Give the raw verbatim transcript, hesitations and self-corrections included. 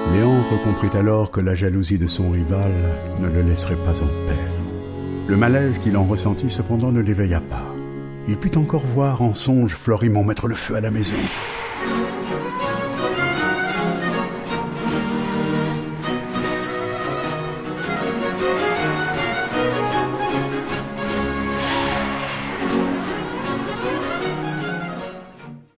Léandre comprit alors que la jalousie de son rival ne le laisserait pas en paix. Le malaise qu'il en ressentit cependant ne l'éveilla pas. Il put encore voir en songe Florimond mettre le feu à la maison.